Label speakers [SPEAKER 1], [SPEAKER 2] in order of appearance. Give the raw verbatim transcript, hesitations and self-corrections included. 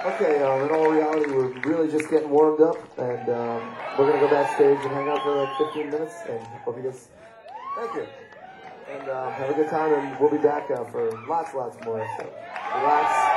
[SPEAKER 1] Okay, um, in all reality, we're really just getting warmed up, and um, we're going to go backstage and hang out for like fifteen minutes, and hope you guys, thank you, and um, have a good time, and we'll be back uh, for lots, lots more, so relax.